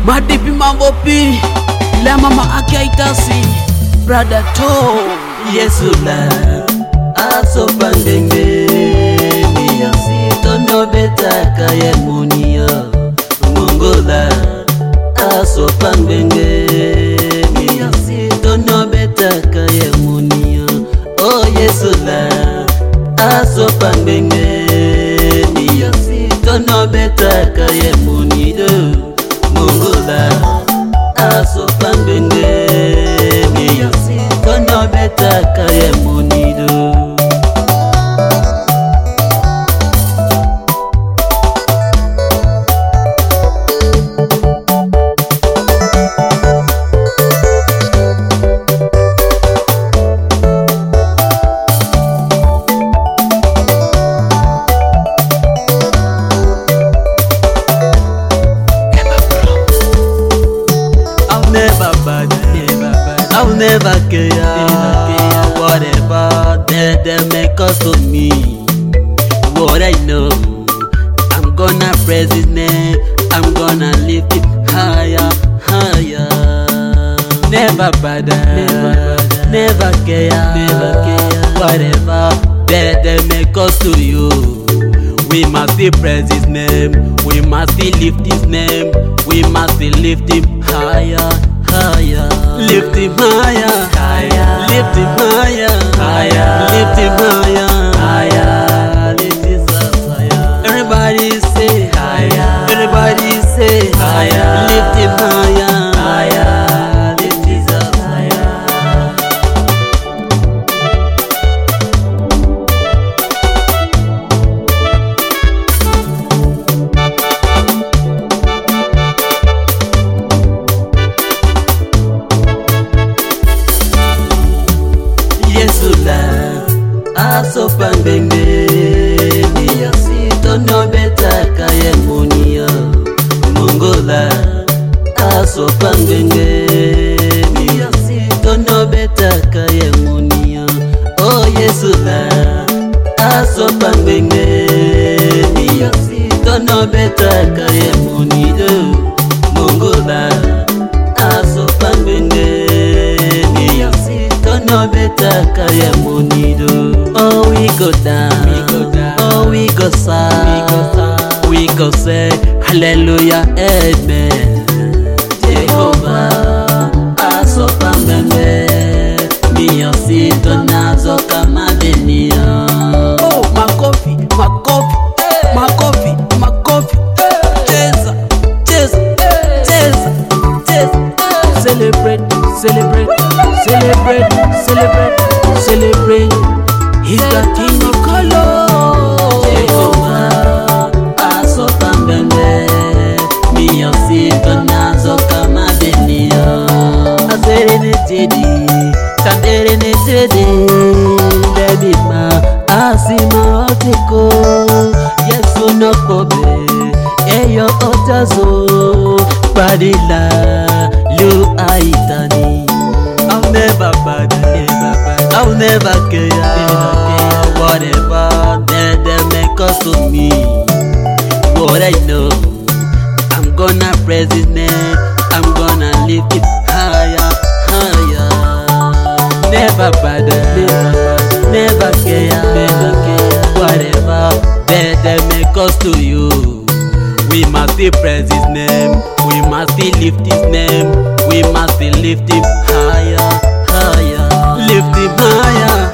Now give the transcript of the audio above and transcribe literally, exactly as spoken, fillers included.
Madipi mambo pi la mama akaitasi brother to Yesula aso pandenge miyasi tono betaka ye munia mongola aso pandenge miyasi tono betaka ye munia oh Yesula aso pandenge miyasi tono betaka ye munia mongola aso pandenge miyasi tono betaka ye munia. I'll never care, whatever they, they make us to me. What I know, I'm gonna praise His name, I'm gonna lift it higher, higher. Never bother, never, bother, never care, never care. Whatever they, they make us to you. We must still praise His name, we must still lift His name, we must still lift Him higher, higher. Lift Him higher, higher. Lift Him higher, higher. Lift Him higher, higher. Lift Him higher. Everybody say higher. Everybody say higher. Lift Him higher, higher. Lift Him higher. Yesula aso pandenge miyasi tono betaka ye munia mongola aso pandenge miyasi tono betaka ye munia oh Yesula aso pandenge miyasi tono betaka ye munia mongola aso pandenge miyasi tono betaka ye munido. Oh we go down, we go down. Oh we go side, we go say hallelujah amen. Jehovah aso pandenge miyasi tonazo kama benia. oh makofi makofi makofi makofi cheza cheza cheza cheza celebrate celebrate celebrate celebrate celebrate. He's the king of color. Jehovah aso pandenge miyasi tonazo kama benia. Azere ne tedi tandere ne tedi lebima asima otiko Yesu no kobe eyo otazo padila lu aitani. I'll never bother, never bother. I'll never care, never care. Whatever they, they make us to me. What I know, I'm gonna praise His name, I'm gonna lift it higher, higher. Never bother, never bother, never care, never care. Whatever they, they make us to you. We must still praise His name, we must still lift His name, we must still lift Him higher, higher. Lift Him higher,